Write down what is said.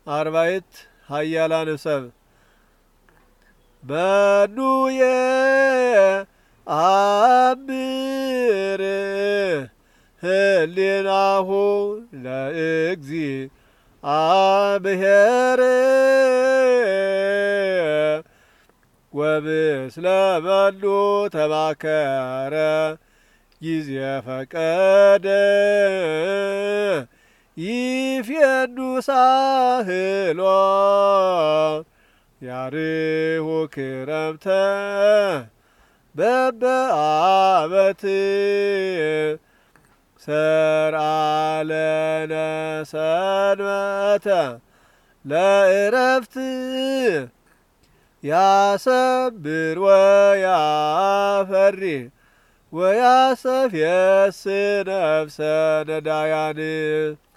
አርባዕት ኃያላን ሰብ በኑየ አብር ህሊናሁ ለእግዚአብሔር ወምስለ መኑ ተማከረ ጊዜ ፈቀደ ይፌኑ ሳህሎ ያርሁ ክረምተ በበአመት ሰርዓ ለነ ሰንበተ ለእረፍት ያሰብር ወያፈሪ ወያሰፍየስ ነፍሰ ነዳያን